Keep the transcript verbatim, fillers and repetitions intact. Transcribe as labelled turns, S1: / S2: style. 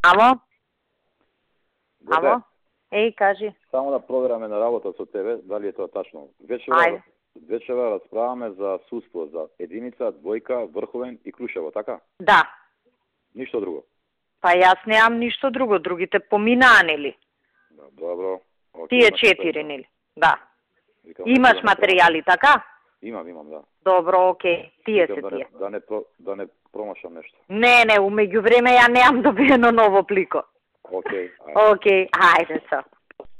S1: Ало?
S2: Дете,
S1: Ало? Еј, кажи.
S2: Само да провераме на работа со тебе, дали е тоа тачно. Вечера,
S1: Ајде.
S2: вечера расправаме за судство, за единица, двојка, врховен и Крушево, така?
S1: Да.
S2: Ништо друго.
S1: Па јас неам ништо друго, другите поминаа, нели?
S2: Да, добро. Окей,
S1: Тие
S2: имаш
S1: четири,
S2: материјал.
S1: нели? Да.
S2: Викам,
S1: Имаш
S2: викам,
S1: материјали, така?
S2: Имам, имам, да.
S1: Добро, окей. Тие
S2: Викам
S1: се
S2: да не,
S1: тие.
S2: да не, про- да не промашам нешто.
S1: Не, не, умеѓу време ја неам добиено ново плико.
S2: Окей, ајде.
S1: Окей, ајде са.